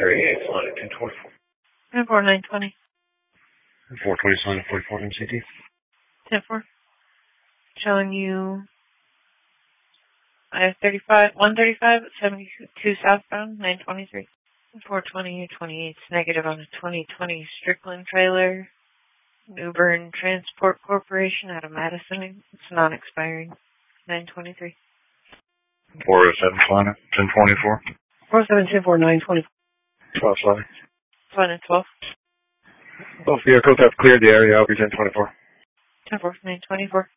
38, flying at 224. 10-4, 920. 420, flying at 44 MCT. 10-4. Showing you I have 135 at 72 southbound, 923. 420, 28. Negative on a 2020 Strickland trailer. New Bern Transport Corporation out of Madison. It's non-expiring. 923. 407, flying at 1024. 4724, 920. 12, flying. Flying at 12. Both vehicles have cleared the area. I'll be 1024. 10-4, 924.